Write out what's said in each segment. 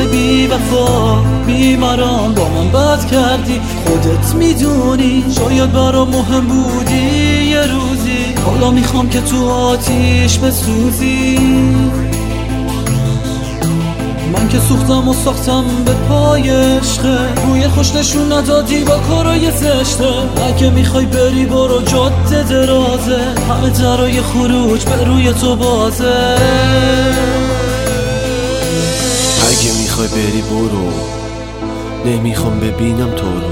بی وفا بیماران با من بد کردی، خودت میدونی شاید برام مهم بودی یه روزی. حالا میخوام که تو آتیش بسوزی. من که سوختم و ساختم به پای عشقه، روی خوش نشون ندادی با کارای زشته. اگه میخوای بری برو جاده درازه، همه درای خروج به روی تو بازه. اگه میخوای بری برو، نمیخوام ببینم تو رو.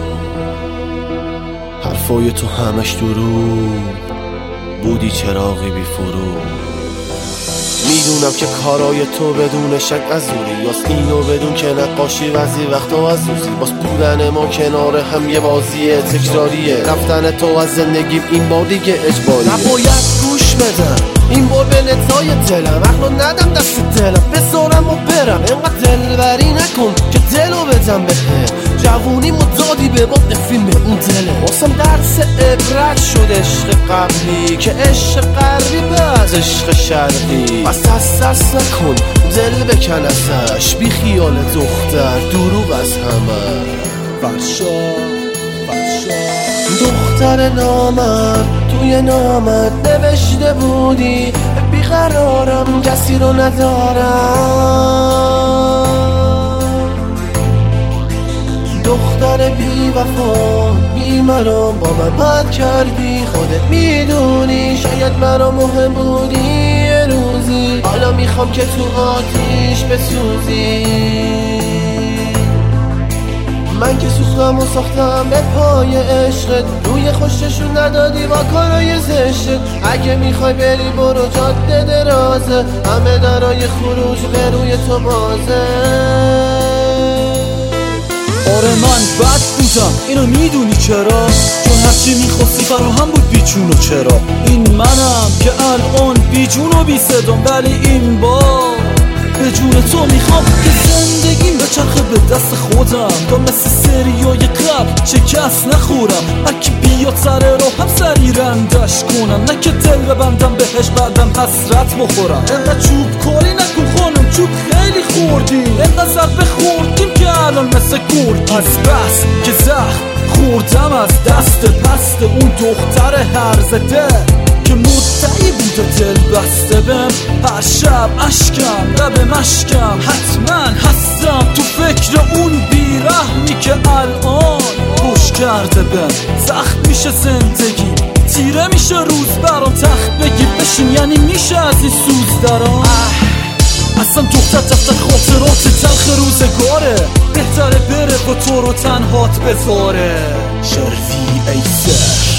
حرفای تو همش دروغ بودی، چراغی بی فرو. میدونم که کارای تو بدون شک عزوری یاست، اینو بدون که نقاشی وزی وقتا عزوزی. باز بودن ما کنار هم یه بازیه تکراریه، رفتن تو از زندگیم این بار دیگه اجباریه. نباید گوش بدم این بار به نتای دلم، عقلو ندم دست دلم بذارم و برم. اینقدر دلبری نکن که دلو بدم بهت، جوونی مدادی به باب فیلم اون دله. واسم درس عبرت شد عشق قبلی، که عشق غربی بعد عشق شرقی. پس دست نکن دل بکن ازش، بی خیال دختر دروغ از همه. دختر نامرد توی نامت نوشته بودی، بیقرارم کسی رو ندارم. دختر بی وفا بی مرام با من بد کردی، خودت میدونی شاید مرا مهم بودی یه روزی. حالا میخوام که تو آتیش بسوزی. من که سوختم و ساختم به پای عشقت، روی خوششون ندادی با کارای زشتت. اگه میخوای بری برو جاده درازه، همه درای خروج به روی تو بازه. آره من بد بودم اینو میدونی چرا؟ چون هرچی میخواستی فراهم بود بیچون و چرا. این منم که الان بیجون و بی صدام، ولی این بار به جون تو میخوام که زندگیم بچرخه به دست خودم، تا مثل سریای قبل شکست نخورم. هرکی بیاد سر راه هم سری رندش کنم، نه که دل ببندم بهش بعدم حسرت بخورم. اینقدر چوب کاری نکن خانم، چوب خیلی خوردیم، اینقدر ضربه خوردیم که الان مثل گرگ. از بس که زخم خوردم از دست پست اون دختر هرزده، که مدعی بوده دل بسته بهم. هر شب اشکم لب مشکم، حتما هستم تو فکر اون بیرحمی که الان خوش کرده بهم. زخم میشه زندگی، تیره میشه روز برام، تخت بگی بشین یعنی میشه از این سوز درام. اصلا دختر دفتر خاطرات تلخ روزگاره، بهتره بره با تو رو تنهات بذاره. شرفی ایسه